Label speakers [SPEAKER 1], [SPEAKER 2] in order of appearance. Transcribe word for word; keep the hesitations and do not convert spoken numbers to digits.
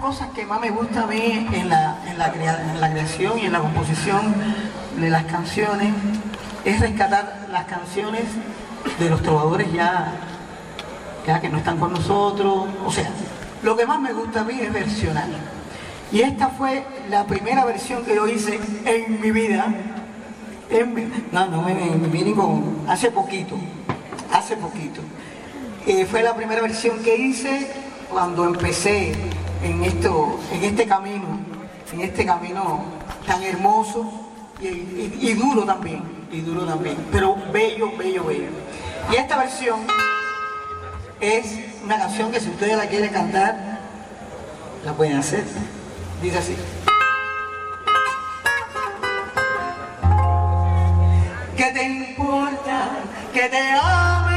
[SPEAKER 1] cosas que más me gusta a mí en la, en la, crea, en la creación y en la composición de las canciones es rescatar las canciones de los trovadores ya, ya que no están con nosotros. O sea, lo que más me gusta a mí es versionar. Y esta fue la primera versión que yo hice en mi vida. En mi, no, no me, me miren con... Hace poquito, hace poquito. Eh, fue la primera versión que hice cuando empecé en, esto, en este camino, en este camino tan hermoso y, y, y duro también, y duro también, pero bello, bello, bello. Y esta versión es una canción que si ustedes la quieren cantar, la pueden hacer. Dice así. ¿Qué te importa que te ame